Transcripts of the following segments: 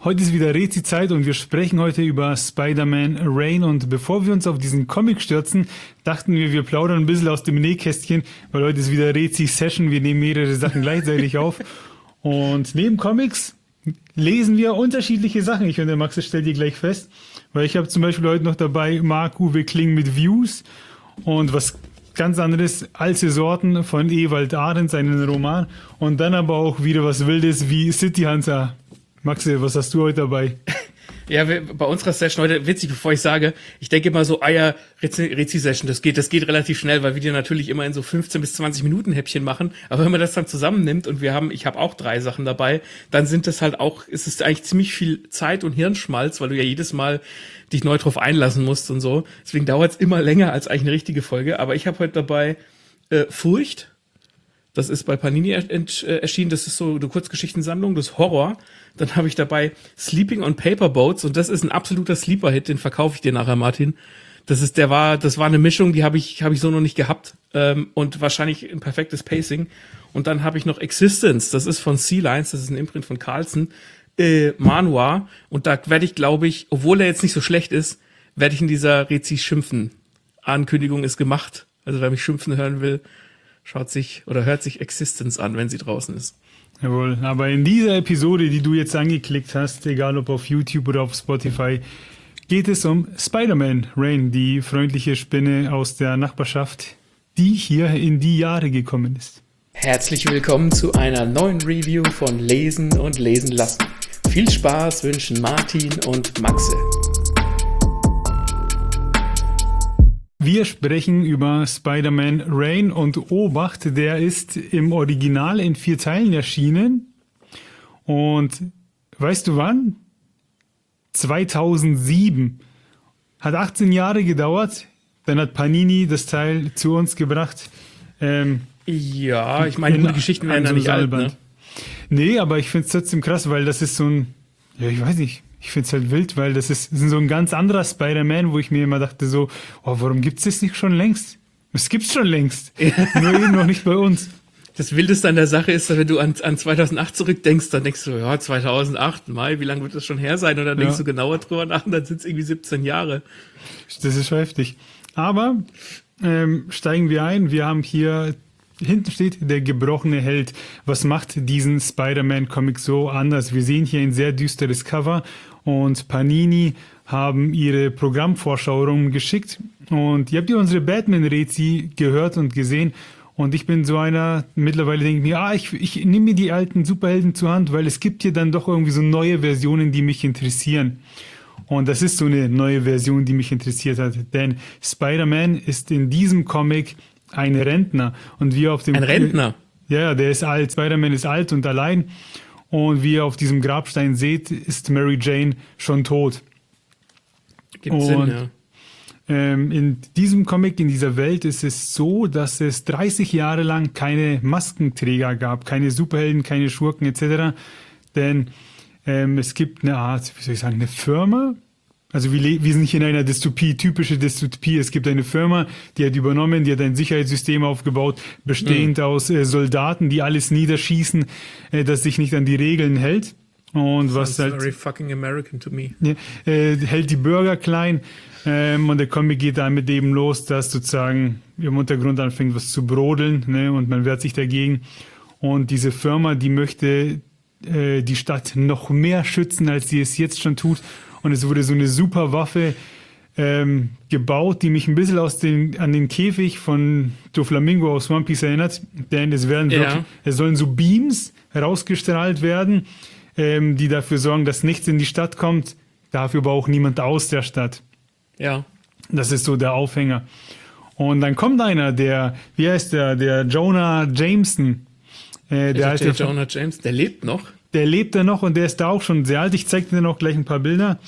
Heute ist wieder Rezi-Zeit und wir sprechen heute über Spider-Man Reign. Und bevor wir uns auf diesen Comic stürzen, dachten wir plaudern ein bisschen aus dem Nähkästchen, weil heute ist wieder Rezi-Session. Wir nehmen mehrere Sachen gleichzeitig auf. Und neben Comics lesen wir unterschiedliche Sachen. Ich finde, Max, das stellt dir gleich fest. Weil ich habe zum Beispiel heute noch dabei Marc-Uwe Kling mit Views und was ganz anderes, alte Sorten von Ewald Ahrens, seinen Roman. Und dann aber auch wieder was Wildes wie City Hunter. Maxi, was hast du heute dabei? Ja, bei unserer Session heute, witzig, bevor ich sage, ich denke immer so, Rezi-Session, das geht relativ schnell, weil wir die natürlich immer in so 15 bis 20 Minuten Häppchen machen. Aber wenn man das dann zusammennimmt und ich habe auch 3 Sachen dabei, dann sind das halt auch, ist es eigentlich ziemlich viel Zeit und Hirnschmalz, weil du ja jedes Mal dich neu drauf einlassen musst und so. Deswegen dauert es immer länger als eigentlich eine richtige Folge. Aber ich habe heute dabei Furcht. Das ist bei Panini erschienen. Das ist so eine Kurzgeschichtensammlung, das ist Horror. Dann habe ich dabei Sleeping on Paperboats und das ist ein absoluter Sleeper-Hit, den verkaufe ich dir nachher, Martin. Das war eine Mischung, die habe ich so noch nicht gehabt und wahrscheinlich ein perfektes Pacing. Und dann habe ich noch Existence, das ist von Sea Lines, das ist ein Imprint von Carlsen, Manhwa. Und da werde ich, glaube ich, obwohl er jetzt nicht so schlecht ist, werde ich in dieser Rezi schimpfen. Ankündigung ist gemacht. Also wer mich schimpfen hören will, hört sich Existence an, wenn sie draußen ist. Jawohl, aber in dieser Episode, die du jetzt angeklickt hast, egal ob auf YouTube oder auf Spotify, geht es um Spider-Man Reign, die freundliche Spinne aus der Nachbarschaft, die hier in die Jahre gekommen ist. Herzlich willkommen zu einer neuen Review von Lesen und Lesen lassen. Viel Spaß wünschen Martin und Maxe. Wir sprechen über Spider-Man Reign und Obacht, der ist im Original in 4 Teilen erschienen. Und weißt du wann? 2007. Hat 18 Jahre gedauert. Dann hat Panini das Teil zu uns gebracht. Ja, ich meine, gute Geschichten werden ja nicht alt, ne? Nee, aber ich finde es trotzdem krass, weil das ist so ein, ja, ich weiß nicht. Ich finde es halt wild, weil das ist so ein ganz anderer Spider-Man, wo ich mir immer dachte so, oh, warum gibt's das nicht schon längst? Es gibt's schon längst. Nur eben noch nicht bei uns. Das Wildeste an der Sache ist, wenn du an 2008 zurückdenkst, dann denkst du, ja, 2008, Mai, wie lange wird das schon her sein? Und dann denkst du genauer drüber nach und dann sind es irgendwie 17 Jahre. Das ist schon heftig. Aber steigen wir ein. Wir haben hier, hinten steht der gebrochene Held. Was macht diesen Spider-Man-Comic so anders? Wir sehen hier ein sehr düsteres Cover und Panini haben ihre Programmvorschau rumgeschickt. Und ihr habt ja unsere Batman-Rezi gehört und gesehen. Und ich bin so einer, mittlerweile denke ich mir, ich nehme mir die alten Superhelden zur Hand, weil es gibt hier dann doch irgendwie so neue Versionen, die mich interessieren. Und das ist so eine neue Version, die mich interessiert hat. Denn Spider-Man ist in diesem Comic ein Rentner. Und wie auf dem Ein Rentner? Ja, der ist alt. Spider-Man ist alt und allein. Und wie ihr auf diesem Grabstein seht, ist Mary Jane schon tot. Gibt Sinn, ja. In diesem Comic, in dieser Welt ist es so, dass es 30 Jahre lang keine Maskenträger gab, keine Superhelden, keine Schurken etc. Denn es gibt eine Art, wie soll ich sagen, eine Firma. Also wir sind nicht in einer Dystopie, typische Dystopie. Es gibt eine Firma, die hat übernommen, die hat ein Sicherheitssystem aufgebaut, bestehend aus Soldaten, die alles niederschießen, das sich nicht an die Regeln hält. Und was halt very fucking American to me. Hält die Bürger klein. Und der Comic geht damit eben los, dass sozusagen im Untergrund anfängt was zu brodeln, ne, und man wehrt sich dagegen. Und diese Firma, die möchte die Stadt noch mehr schützen, als sie es jetzt schon tut. Und es wurde so eine super Waffe gebaut, die mich ein bisschen an den Käfig von Doflamingo aus One Piece erinnert. Denn es sollen so Beams herausgestrahlt werden, die dafür sorgen, dass nichts in die Stadt kommt, dafür aber auch niemand aus der Stadt. Ja. Das ist so der Aufhänger. Und dann kommt einer, der Jonah Jameson. Jonah Jameson, der lebt noch? Der lebt da noch und der ist da auch schon sehr alt. Ich zeige dir noch gleich ein paar Bilder.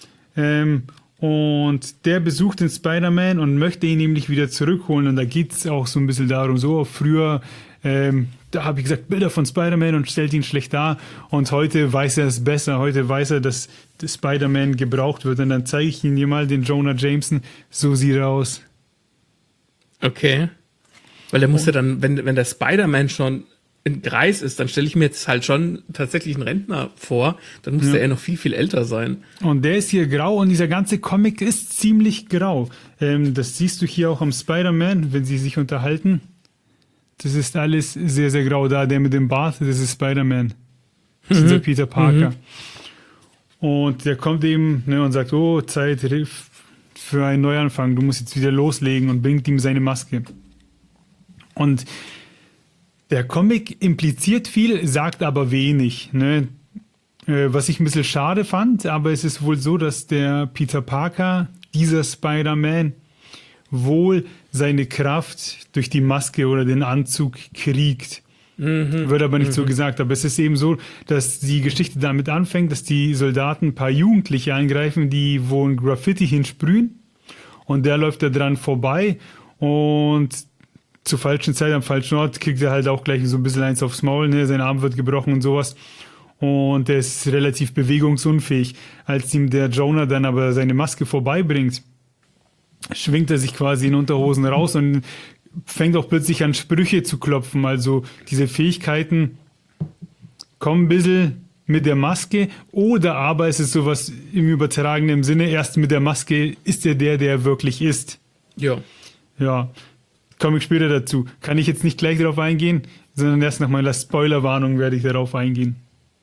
Und der besucht den Spider-Man und möchte ihn nämlich wieder zurückholen. Und da geht es auch so ein bisschen darum, so früher, da habe ich gesagt, Bilder von Spider-Man und stellt ihn schlecht dar. Und heute weiß er es besser. Heute weiß er, dass Spider-Man gebraucht wird. Und dann zeige ich ihm hier mal den Jonah Jameson. So sieht er aus. Okay. Weil er muss ja dann, wenn der Spider-Man schon ein Greis ist, dann stelle ich mir jetzt halt schon tatsächlich einen Rentner vor. Dann muss der ja noch viel, viel älter sein. Und der ist hier grau und dieser ganze Comic ist ziemlich grau. Das siehst du hier auch am Spider-Man, wenn sie sich unterhalten. Das ist alles sehr, sehr grau. Da der mit dem Bart, das ist Spider-Man. Das ist der Peter Parker. Und der kommt eben, ne, und sagt, oh, Zeit für einen Neuanfang. Du musst jetzt wieder loslegen, und bringt ihm seine Maske. Und der Comic impliziert viel, sagt aber wenig. Ne? Was ich ein bisschen schade fand, aber es ist wohl so, dass der Peter Parker, dieser Spider-Man, wohl seine Kraft durch die Maske oder den Anzug kriegt. Wird aber nicht so gesagt. Aber es ist eben so, dass die Geschichte damit anfängt, dass die Soldaten ein paar Jugendliche angreifen, die wo ein Graffiti hinsprühen. Und der läuft da dran vorbei und zur falschen Zeit am falschen Ort kriegt er halt auch gleich so ein bisschen eins aufs Maul, ne? Sein Arm wird gebrochen und sowas. Und er ist relativ bewegungsunfähig. Als ihm der Jonah dann aber seine Maske vorbeibringt, schwingt er sich quasi in Unterhosen raus und fängt auch plötzlich an, Sprüche zu klopfen. Also diese Fähigkeiten kommen ein bisschen mit der Maske, oder aber es ist sowas im übertragenen Sinne, erst mit der Maske ist er der er wirklich ist. Ja. Ja. Komme ich später dazu. Kann ich jetzt nicht gleich darauf eingehen, sondern erst nach meiner Spoilerwarnung werde ich darauf eingehen.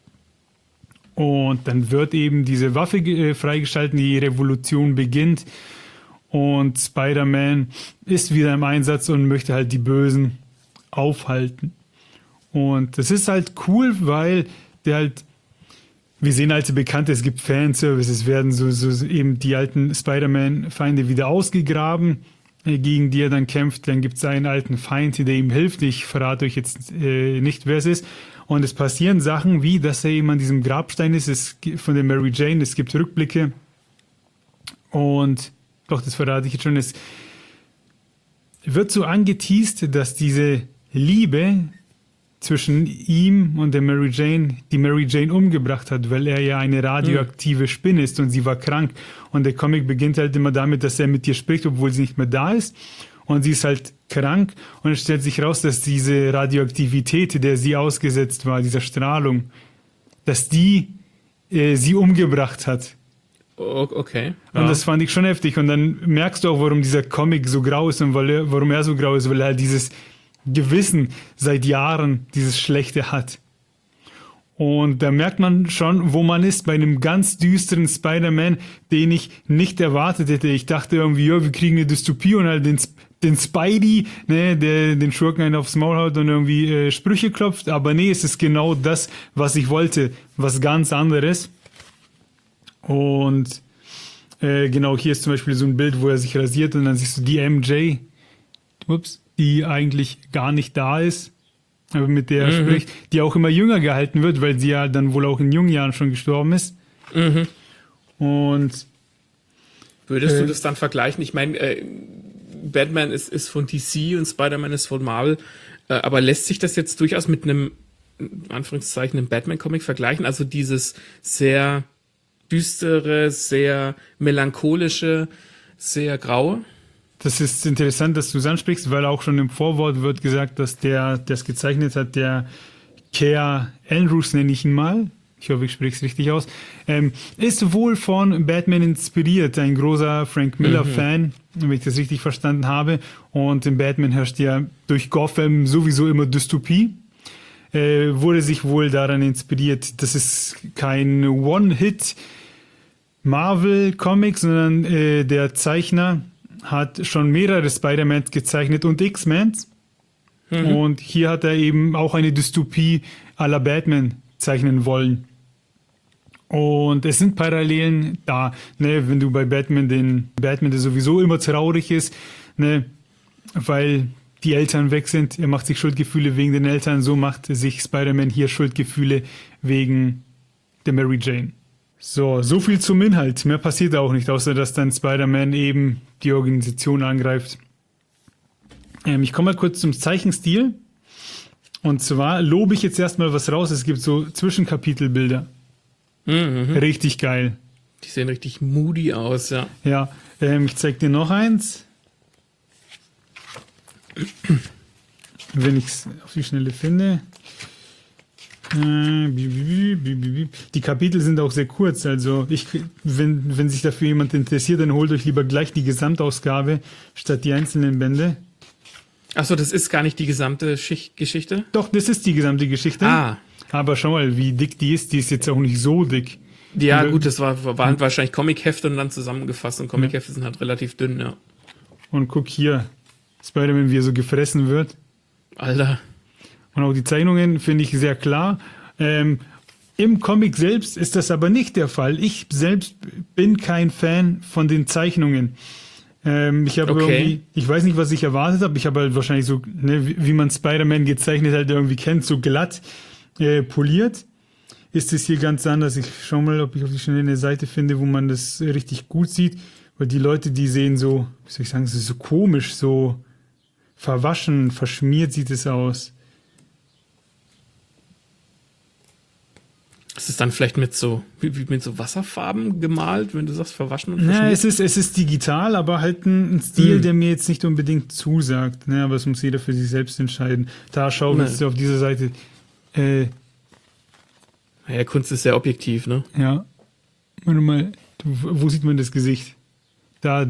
Und dann wird eben diese Waffe freigeschalten, die Revolution beginnt und Spider-Man ist wieder im Einsatz und möchte halt die Bösen aufhalten. Und das ist halt cool, weil der halt, wir sehen alte Bekannte, es gibt Fanservice, es werden so eben die alten Spider-Man-Feinde wieder ausgegraben, gegen die er dann kämpft. Dann gibt es einen alten Feind, der ihm hilft. Ich verrate euch jetzt nicht, wer es ist. Und es passieren Sachen wie, dass er eben an diesem Grabstein ist, von der Mary Jane. Es gibt Rückblicke. Und doch, das verrate ich jetzt schon. Es wird so angeteast, dass diese Liebe zwischen ihm und der Mary Jane, die Mary Jane umgebracht hat, weil er ja eine radioaktive Spinne ist und sie war krank. Und der Comic beginnt halt immer damit, dass er mit ihr spricht, obwohl sie nicht mehr da ist. Und sie ist halt krank. Und es stellt sich raus, dass diese Radioaktivität, der sie ausgesetzt war, dieser Strahlung, dass die sie umgebracht hat. Okay. Und das fand ich schon heftig. Und dann merkst du auch, warum dieser Comic so grau ist und warum er so grau ist, weil er halt dieses Gewissen seit Jahren, dieses Schlechte hat. Und da merkt man schon, wo man ist bei einem ganz düsteren Spider-Man, den ich nicht erwartet hätte. Ich dachte irgendwie, ja, wir kriegen eine Dystopie und halt den Spidey, ne, der den Schurken einen aufs Maul haut und irgendwie Sprüche klopft. Aber nee, es ist genau das, was ich wollte. Was ganz anderes. Und genau, hier ist zum Beispiel so ein Bild, wo er sich rasiert und dann siehst du die MJ, die eigentlich gar nicht da ist, aber mit der er spricht, die auch immer jünger gehalten wird, weil sie ja dann wohl auch in jungen Jahren schon gestorben ist. Und würdest du das dann vergleichen? Ich meine, Batman ist von DC und Spider-Man ist von Marvel, aber lässt sich das jetzt durchaus mit einem, in Anführungszeichen, einem Batman-Comic vergleichen? Also dieses sehr düstere, sehr melancholische, sehr graue? Das ist interessant, dass du es ansprichst, weil auch schon im Vorwort wird gesagt, dass der es gezeichnet hat, der Care Andrews, nenne ich ihn mal, ich hoffe, ich spreche es richtig aus, ist wohl von Batman inspiriert, ein großer Frank Miller-Fan, wenn ich das richtig verstanden habe. Und in Batman herrscht ja durch Gotham sowieso immer Dystopie. Wurde sich wohl daran inspiriert. Das ist kein One-Hit Marvel-Comic, sondern der Zeichner hat schon mehrere Spider-Mans gezeichnet und X-Mans. Und hier hat er eben auch eine Dystopie à la Batman zeichnen wollen. Und es sind Parallelen da, ne, wenn du bei Batman, der sowieso immer traurig ist, ne, weil die Eltern weg sind, er macht sich Schuldgefühle wegen den Eltern, so macht sich Spider-Man hier Schuldgefühle wegen der Mary Jane. So viel zum Inhalt. Mehr passiert auch nicht, außer dass dann Spider-Man eben die Organisation angreift. Ich komme mal kurz zum Zeichenstil. Und zwar lobe ich jetzt erstmal was raus. Es gibt so Zwischenkapitelbilder. Richtig geil. Die sehen richtig moody aus, ja. Ja, ich zeig dir noch eins. Wenn ich es auf die Schnelle finde. Die Kapitel sind auch sehr kurz, also wenn sich dafür jemand interessiert, dann holt euch lieber gleich die Gesamtausgabe statt die einzelnen Bände. Achso, das ist gar nicht die gesamte Geschichte? Doch, das ist die gesamte Geschichte. Ah. Aber schau mal, wie dick die ist jetzt auch nicht so dick. Ja, gut, das waren wahrscheinlich Comichefte und dann zusammengefasst und Comichefte sind halt relativ dünn, ja. Und guck hier, Spider-Man, wie er so gefressen wird. Alter. Und auch die Zeichnungen finde ich sehr klar. Im Comic selbst ist das aber nicht der Fall. Ich selbst bin kein Fan von den Zeichnungen. Ich habe irgendwie, ich weiß nicht, was ich erwartet habe. Ich habe halt wahrscheinlich so, ne, wie man Spider-Man gezeichnet halt irgendwie kennt, so glatt poliert. Ist es hier ganz anders. Ich schaue mal, ob ich auf die schnelle eine Seite finde, wo man das richtig gut sieht. Weil die Leute, die sehen so, wie soll ich sagen, es ist so komisch, so verwaschen, verschmiert sieht es aus. Ist es dann vielleicht mit so, wie mit so Wasserfarben gemalt, wenn du sagst, verwaschen und Ja, verschmiert? es ist digital, aber halt ein Stil, der mir jetzt nicht unbedingt zusagt. Ne, aber es muss jeder für sich selbst entscheiden. Da schauen wir jetzt auf dieser Seite. Ja, Kunst ist sehr objektiv, ne? Ja. Warte mal, wo sieht man das Gesicht? Da.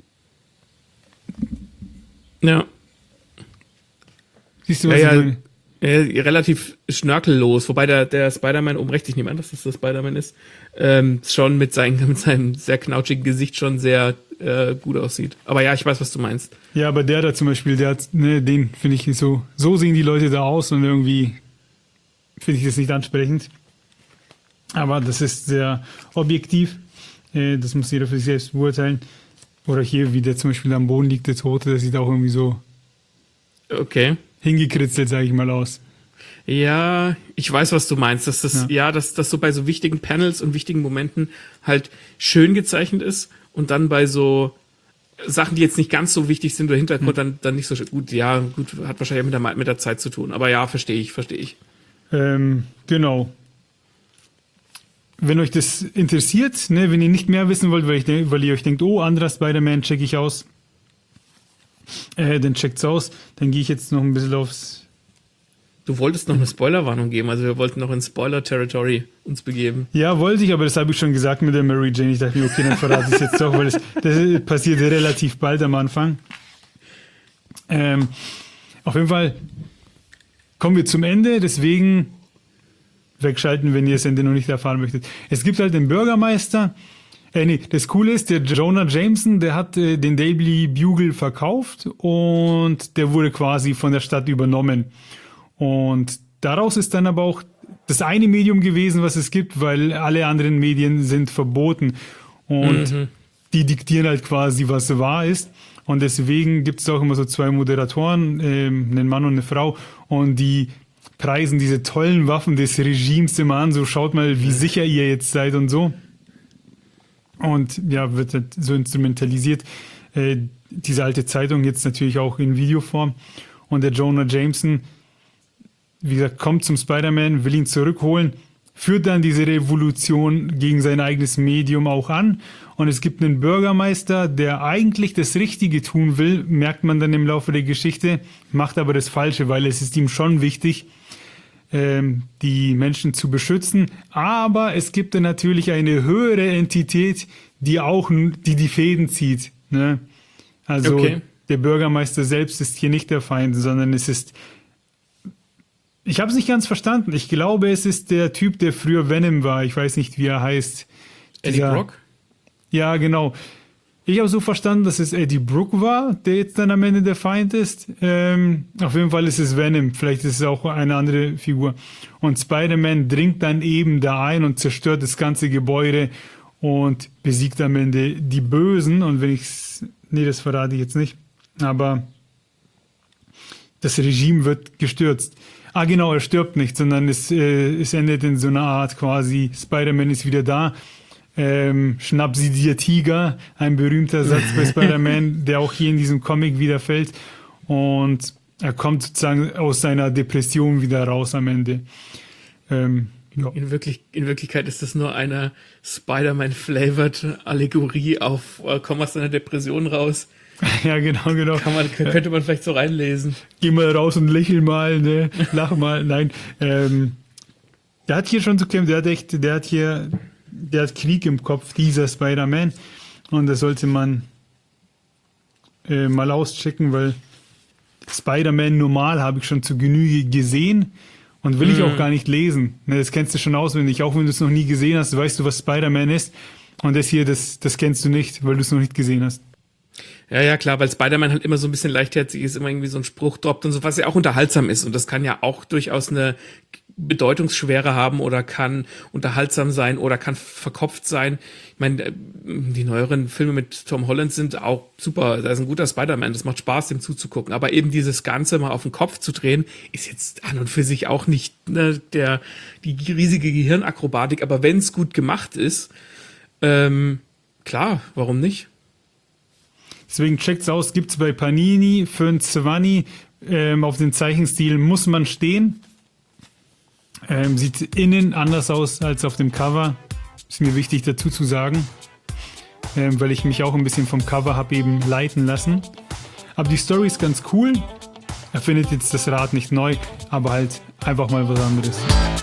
Ja. Siehst du, was ich meine? Relativ schnörkellos, wobei der Spider-Man oben rechts, ich nehme an, dass das der Spider-Man ist, schon mit seinem sehr knautschigen Gesicht schon sehr gut aussieht. Aber ja, ich weiß, was du meinst. Ja, aber der da zum Beispiel, der hat, ne, den finde ich so sehen die Leute da aus und irgendwie finde ich das nicht ansprechend. Aber das ist sehr objektiv. Das muss jeder für sich selbst beurteilen. Oder hier, wie der zum Beispiel am Boden liegt, der Tote, der sieht auch irgendwie so hingekritzelt, sage ich mal, aus. Ja, ich weiß, was du meinst, dass das so bei so wichtigen Panels und wichtigen Momenten halt schön gezeichnet ist und dann bei so Sachen, die jetzt nicht ganz so wichtig sind oder Hintergrund, dann nicht so gut. Ja, gut, hat wahrscheinlich mit der Zeit zu tun. Aber ja, verstehe ich. Genau. Wenn euch das interessiert, ne, wenn ihr nicht mehr wissen wollt, weil ihr euch denkt, oh, anderer Spider-Man check ich aus, dann checkt's aus. Dann gehe ich jetzt noch ein bisschen aufs... Du wolltest noch eine Spoilerwarnung geben, also wir wollten noch in Spoiler-Territory uns begeben. Ja, wollte ich, aber das habe ich schon gesagt mit der Mary Jane. Ich dachte mir, okay, dann verrate ich es jetzt doch, weil das passiert relativ bald am Anfang. Auf jeden Fall kommen wir zum Ende, deswegen wegschalten, wenn ihr das Ende noch nicht erfahren möchtet. Es gibt halt den Bürgermeister. Das Coole ist, der Jonah Jameson, der hat den Daily Bugle verkauft und der wurde quasi von der Stadt übernommen. Und daraus ist dann aber auch das eine Medium gewesen, was es gibt, weil alle anderen Medien sind verboten. Und die diktieren halt quasi, was wahr ist. Und deswegen gibt es auch immer so zwei Moderatoren, einen Mann und eine Frau, und die preisen diese tollen Waffen des Regimes immer an, so schaut mal, wie sicher ihr jetzt seid und so. Und ja, wird halt so instrumentalisiert. Diese alte Zeitung jetzt natürlich auch in Videoform. Und der Jonah Jameson, wie gesagt, kommt zum Spider-Man, will ihn zurückholen, führt dann diese Revolution gegen sein eigenes Medium auch an. Und es gibt einen Bürgermeister, der eigentlich das Richtige tun will, merkt man dann im Laufe der Geschichte, macht aber das Falsche, weil es ist ihm schon wichtig, die Menschen zu beschützen. Aber es gibt dann natürlich eine höhere Entität, die die Fäden zieht. Ne? Also der Bürgermeister selbst ist hier nicht der Feind, sondern es ist... Ich habe es nicht ganz verstanden. Ich glaube, es ist der Typ, der früher Venom war. Ich weiß nicht, wie er heißt. Eddie Brock? Ja, genau. Ich habe so verstanden, dass es Eddie Brock war, der jetzt dann am Ende der Feind ist. Auf jeden Fall ist es Venom. Vielleicht ist es auch eine andere Figur. Und Spider-Man dringt dann eben da ein und zerstört das ganze Gebäude und besiegt am Ende die Bösen. Und das verrate ich jetzt nicht. Aber das Regime wird gestürzt. Genau, er stirbt nicht, sondern es endet in so einer Art quasi, Spider-Man ist wieder da. Schnapp sie dir Tiger, ein berühmter Satz bei Spider-Man, der auch hier in diesem Comic wieder fällt. Und er kommt sozusagen aus seiner Depression wieder raus am Ende. Ja. In Wirklichkeit ist das nur eine Spider-Man-flavored Allegorie auf komm aus deiner Depression raus. Ja, genau. Könnte man vielleicht so reinlesen. Geh mal raus und lächel mal, ne? Lach mal. Nein. Der hat hier schon zu kämpfen, der hat Krieg im Kopf, dieser Spider-Man. Und das sollte man mal auschecken, weil Spider-Man normal habe ich schon zu Genüge gesehen und will ich auch gar nicht lesen. Ne, das kennst du schon auswendig, auch wenn du es noch nie gesehen hast, weißt du, was Spider-Man ist. Und das hier, das kennst du nicht, weil du es noch nicht gesehen hast. Ja, klar, weil Spider-Man halt immer so ein bisschen leichtherzig ist, immer irgendwie so ein Spruch droppt und so, was ja auch unterhaltsam ist. Und das kann ja auch durchaus eine Bedeutungsschwere haben oder kann unterhaltsam sein oder kann verkopft sein. Ich meine, die neueren Filme mit Tom Holland sind auch super. Da ist ein guter Spider-Man, das macht Spaß, dem zuzugucken. Aber eben dieses Ganze mal auf den Kopf zu drehen, ist jetzt an und für sich auch nicht die riesige Gehirnakrobatik. Aber wenn es gut gemacht ist, klar, warum nicht? Deswegen checkt's aus, gibt's bei Panini für ein 20. Auf den Zeichenstil muss man stehen. Sieht innen anders aus als auf dem Cover. Ist mir wichtig dazu zu sagen, weil ich mich auch ein bisschen vom Cover habe eben leiten lassen. Aber die Story ist ganz cool. Er findet jetzt das Rad nicht neu, aber halt einfach mal was anderes.